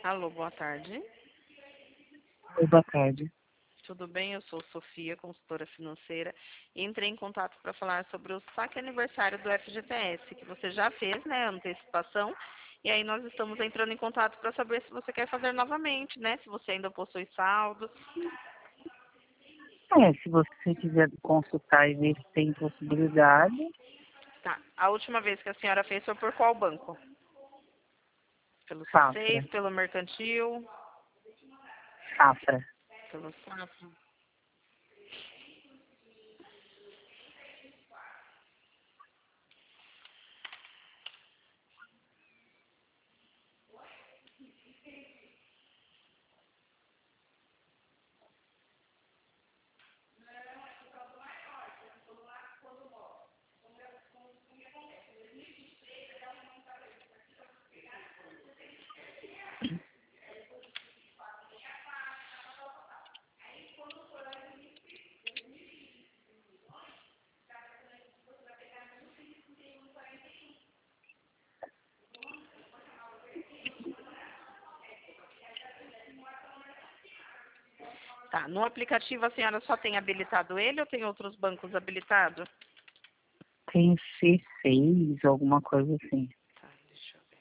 Alô, boa tarde. Oi, boa tarde. Tudo bem? Eu sou Sofia, consultora financeira, e entrei em contato para falar sobre o saque aniversário do FGTS, que você já fez, né, antecipação, e aí nós estamos entrando em contato para saber se você quer fazer novamente, né, se você ainda possui saldos. Se você quiser consultar e ver se tem possibilidade, Tá. A última vez que a senhora fez foi por qual banco? Pelo Safra, C6, pelo Mercantil, Safra. pelo Safra? Tá. No aplicativo a senhora só tem habilitado ele ou tem outros bancos habilitados? Tem C6, alguma coisa assim. Tá, deixa eu ver.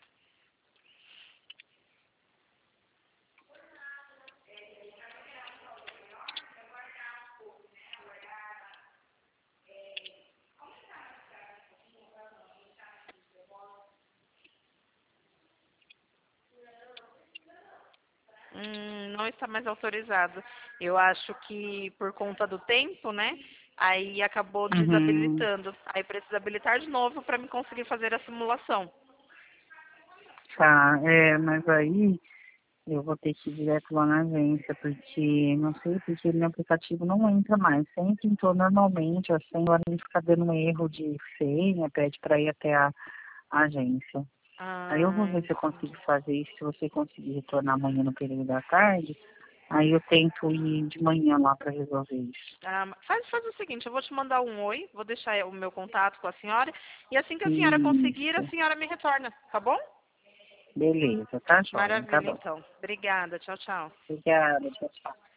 Não está mais autorizado. Eu acho que por conta do tempo, né? Aí acabou Uhum. desabilitando. Aí precisa habilitar de novo para me conseguir fazer a simulação. Tá, mas aí eu vou ter que ir direto lá na agência, porque não sei porque meu aplicativo não entra mais. Sempre entrou normalmente, assim, agora ele fica dando um erro de senha, pede para ir até a agência. Aí eu vou ver se eu consigo Entendi. fazer isso, se você conseguir retornar amanhã no período da tarde. Aí eu tento ir de manhã lá para resolver isso. Faz o seguinte, eu vou te mandar um oi, vou deixar o meu contato com a senhora, e assim que a senhora conseguir, a Isso. senhora me retorna, tá bom? Beleza, tá joia, tá Maravilha, bom. então. Obrigada, tchau, tchau. Obrigada, tchau, tchau.